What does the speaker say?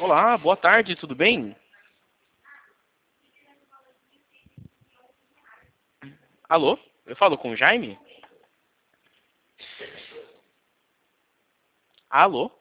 Olá, boa tarde, tudo bem? Alô? Eu falo com o Jaime? Alô?